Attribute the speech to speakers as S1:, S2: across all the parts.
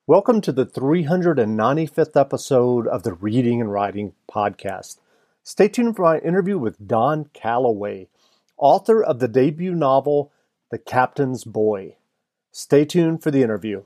S1: Welcome to the 395th episode of the Reading and Writing Podcast. Stay tuned for my interview with Don Calloway, author of the debut novel, The Captain's Boy. Stay tuned for the interview.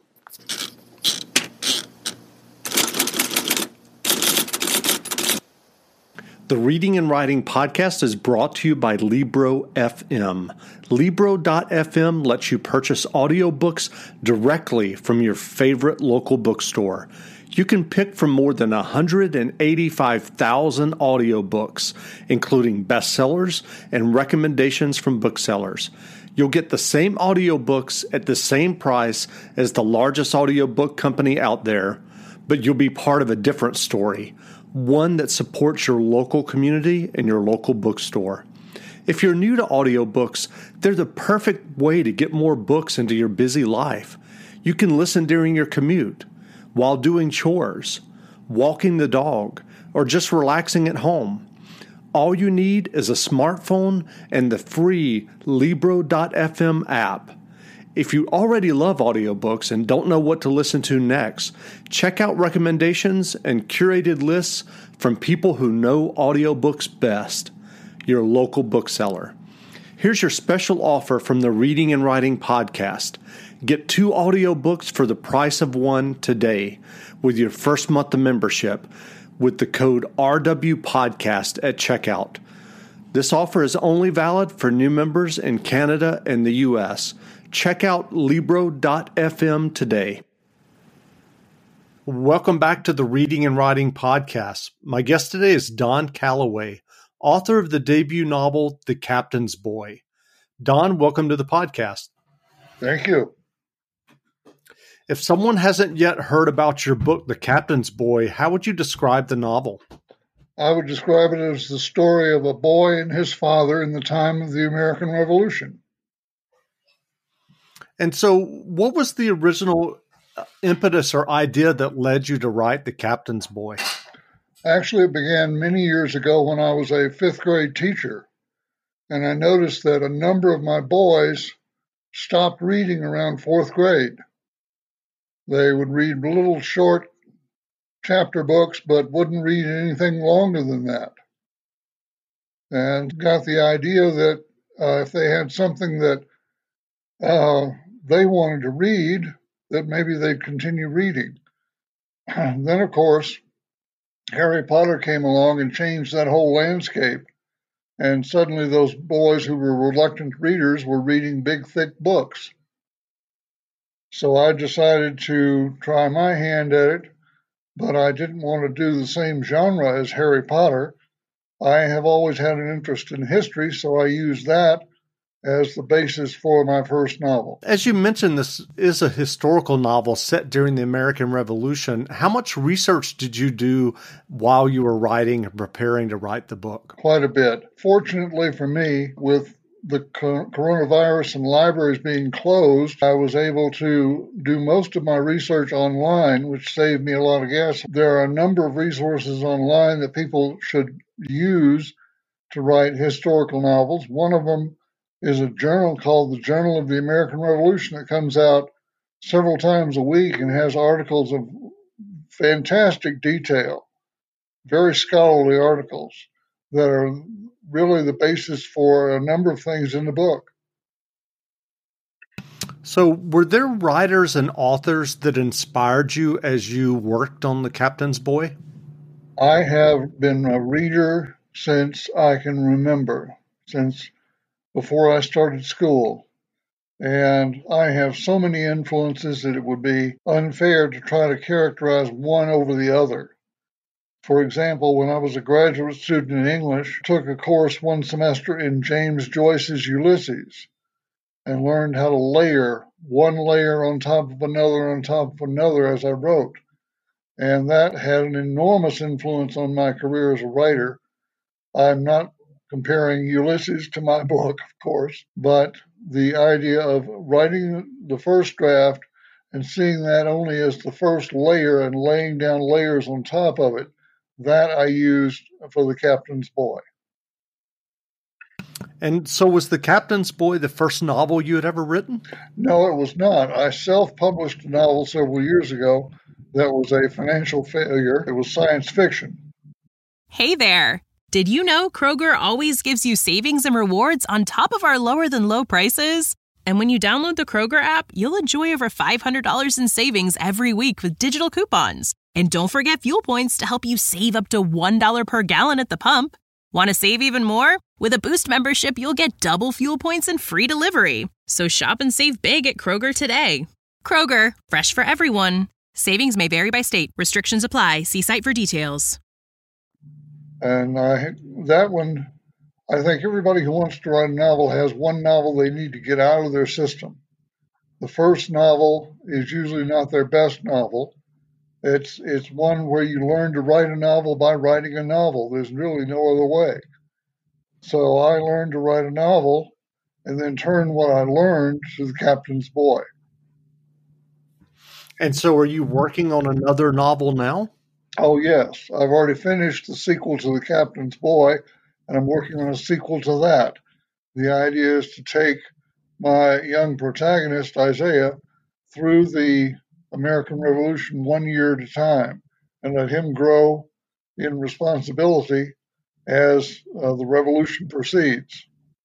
S1: The Reading and Writing Podcast is brought to you by Libro FM. Libro.fm lets you purchase audiobooks directly from your favorite local bookstore. You can pick from more than 185,000 audiobooks, including bestsellers and recommendations from booksellers. You'll get the same audiobooks at the same price as the largest audiobook company out there, but you'll be part of a different story, one that supports your local community and your local bookstore. If you're new to audiobooks, they're the perfect way to get more books into your busy life. You can listen during your commute, while doing chores, walking the dog, or just relaxing at home. All you need is a smartphone and the free Libro.fm app. If you already love audiobooks and don't know what to listen to next, check out recommendations and curated lists from people who know audiobooks best, your local bookseller. Here's your special offer from the Reading and Writing Podcast. Get 2 audiobooks for the price of one today with your first month of membership with the code RWPodcast at checkout. This offer is only valid for new members in Canada and the U.S. Check out Libro.fm today. Welcome back to the Reading and Writing Podcast. My guest today is Don Calloway, author of the debut novel, The Captain's Boy. Don, welcome to the podcast.
S2: Thank you.
S1: If someone hasn't yet heard about your book, The Captain's Boy, how would you describe the novel?
S2: I would describe it as the story of a boy and his father in the time of the American Revolution.
S1: And so what was the original impetus or idea that led you to write The Captain's Boy?
S2: Actually, it began many years ago when I was a 5th grade teacher, and I noticed that a number of my boys stopped reading around 4th grade. They would read little short chapter books, but wouldn't read anything longer than that. And got the idea that if they had something that they wanted to read, that maybe they'd continue reading. And then, of course, Harry Potter came along and changed that whole landscape. And suddenly those boys who were reluctant readers were reading big, thick books. So I decided to try my hand at it, but I didn't want to do the same genre as Harry Potter. I have always had an interest in history, so I used that as the basis for my first novel.
S1: As you mentioned, this is a historical novel set during the American Revolution. How much research did you do while you were writing and preparing to write the book?
S2: Quite a bit. Fortunately for me, with the coronavirus and libraries being closed, I was able to do most of my research online, which saved me a lot of gas. There are a number of resources online that people should use to write historical novels. One of them is a journal called the Journal of the American Revolution that comes out several times a week and has articles of fantastic detail, very scholarly articles that are really the basis for a number of things in the book.
S1: So were there writers and authors that inspired you as you worked on The Captain's Boy?
S2: I have been a reader since I can remember, since before I started school. And I have so many influences that it would be unfair to try to characterize one over the other. For example, when I was a graduate student in English, I took a course one semester in James Joyce's Ulysses and learned how to layer one layer on top of another as I wrote. And that had an enormous influence on my career as a writer. I'm not comparing Ulysses to my book, of course, but the idea of writing the first draft and seeing that only as the first layer and laying down layers on top of it, that I used for The Captain's Boy.
S1: And so was The Captain's Boy the first novel you had ever written?
S2: No, it was not. I self-published a novel several years ago that was a financial failure. It was science fiction.
S3: Hey there! Did you know Kroger always gives you savings and rewards on top of our lower-than-low prices? And when you download the Kroger app, you'll enjoy over $500 in savings every week with digital coupons. And don't forget fuel points to help you save up to $1 per gallon at the pump. Want to save even more? With a Boost membership, you'll get double fuel points and free delivery. So shop and save big at Kroger today. Kroger, fresh for everyone. Savings may vary by state. Restrictions apply. See site for details.
S2: And that one, I think everybody who wants to write a novel has one novel they need to get out of their system. The first novel is usually not their best novel. It's one where you learn to write a novel by writing a novel. There's really no other way. So I learned to write a novel and then turn what I learned to The Captain's Boy.
S1: And so are you working on another novel now?
S2: Oh, yes. I've already finished the sequel to The Captain's Boy, and I'm working on a sequel to that. The idea is to take my young protagonist, Isaiah, through the American Revolution 1 year at a time and let him grow in responsibility as the revolution proceeds.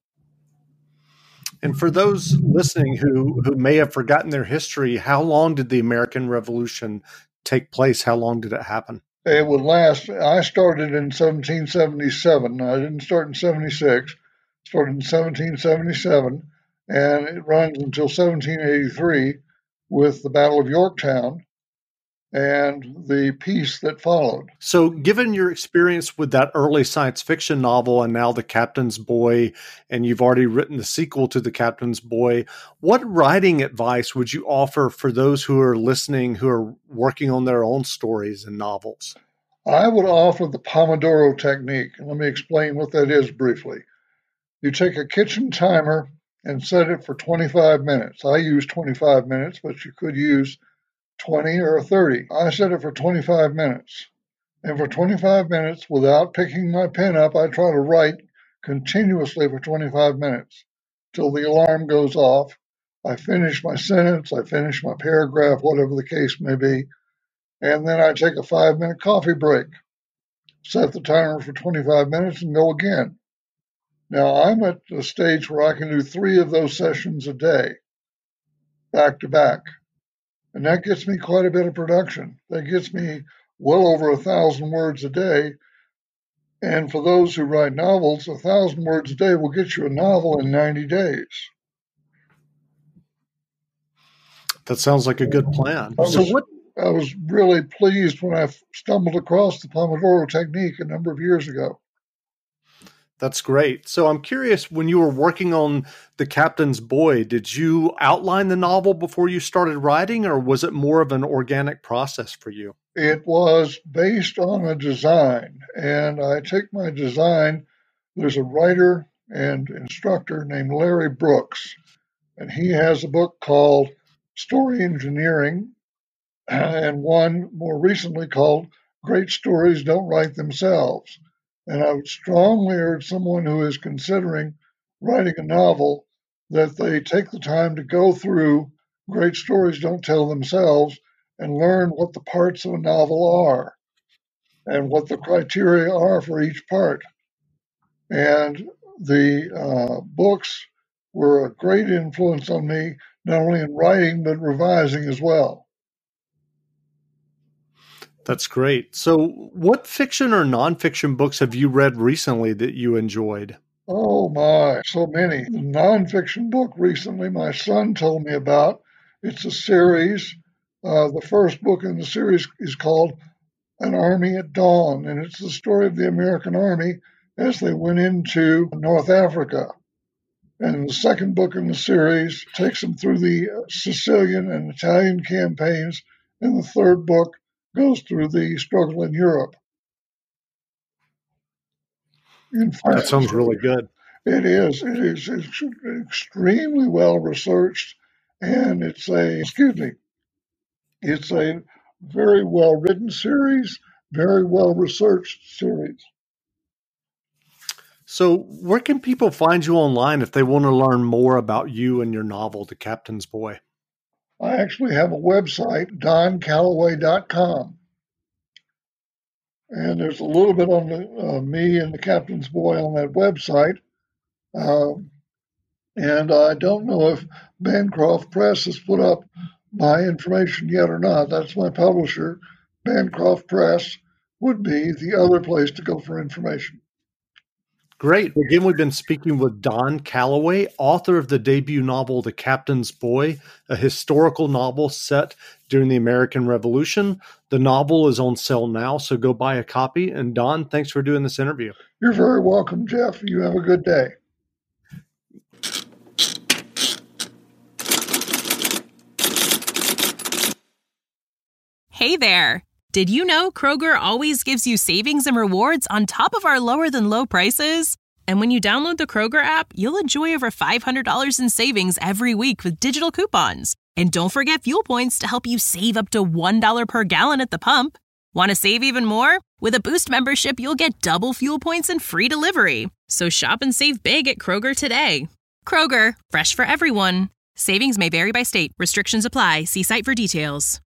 S1: And for those listening who may have forgotten their history, how long did the American Revolution take place? How long did it happen?
S2: It would last. I started in 1777. I didn't start in 76. Started in 1777, and it runs until 1783 with the Battle of Yorktown and the peace that followed.
S1: So given your experience with that early science fiction novel and now The Captain's Boy, and you've already written the sequel to The Captain's Boy, what writing advice would you offer for those who are listening, who are working on their own stories and novels?
S2: I would offer the Pomodoro technique. Let me explain what that is briefly. You take a kitchen timer and set it for 25 minutes. I use 25 minutes, but you could use 20 or 30. I set it for 25 minutes. And for 25 minutes, without picking my pen up, I try to write continuously for 25 minutes till the alarm goes off. I finish my sentence, I finish my paragraph, whatever the case may be. And then I take a 5-minute coffee break, set the timer for 25 minutes, and go again. Now, I'm at the stage where I can do 3 of those sessions a day, back to back. And that gets me quite a bit of production. That gets me well over 1,000 words a day. And for those who write novels, 1,000 words a day will get you a novel in 90 days.
S1: That sounds like a good plan.
S2: I was really pleased when I stumbled across the Pomodoro technique a number of years ago.
S1: That's great. So I'm curious, when you were working on The Captain's Boy, did you outline the novel before you started writing, or was it more of an organic process for you?
S2: It was based on a design, and I take my design. There's a writer and instructor named Larry Brooks, and he has a book called Story Engineering, and one more recently called Great Stories Don't Write Themselves. And I would strongly urge someone who is considering writing a novel that they take the time to go through Great Stories Don't Tell Themselves and learn what the parts of a novel are and what the criteria are for each part. And the books were a great influence on me, not only in writing, but revising as well.
S1: That's great. So what fiction or nonfiction books have you read recently that you enjoyed?
S2: Oh my, so many. The nonfiction book recently my son told me about. It's a series. The first book in the series is called An Army at Dawn, and it's the story of the American Army as they went into North Africa. And the second book in the series takes them through the Sicilian and Italian campaigns, and the third book goes through the struggle in Europe.
S1: That sounds really good.
S2: It is. It is extremely well researched, and it's a very well written series, very well researched series.
S1: So where can people find you online if they want to learn more about you and your novel, The Captain's Boy?
S2: I actually have a website, DonCalloway.com. And there's a little bit on me and The Captain's Boy on that website. And I don't know if Bancroft Press has put up my information yet or not. That's my publisher. Bancroft Press would be the other place to go for information.
S1: Great. Again, we've been speaking with Don Calloway, author of the debut novel, The Captain's Boy, a historical novel set during the American Revolution. The novel is on sale now, so go buy a copy. And Don, thanks for doing this interview.
S2: You're very welcome, Jeff. You have a good day.
S3: Hey there! Did you know Kroger always gives you savings and rewards on top of our lower-than-low prices? And when you download the Kroger app, you'll enjoy over $500 in savings every week with digital coupons. And don't forget fuel points to help you save up to $1 per gallon at the pump. Want to save even more? With a Boost membership, you'll get double fuel points and free delivery. So shop and save big at Kroger today. Kroger, fresh for everyone. Savings may vary by state. Restrictions apply. See site for details.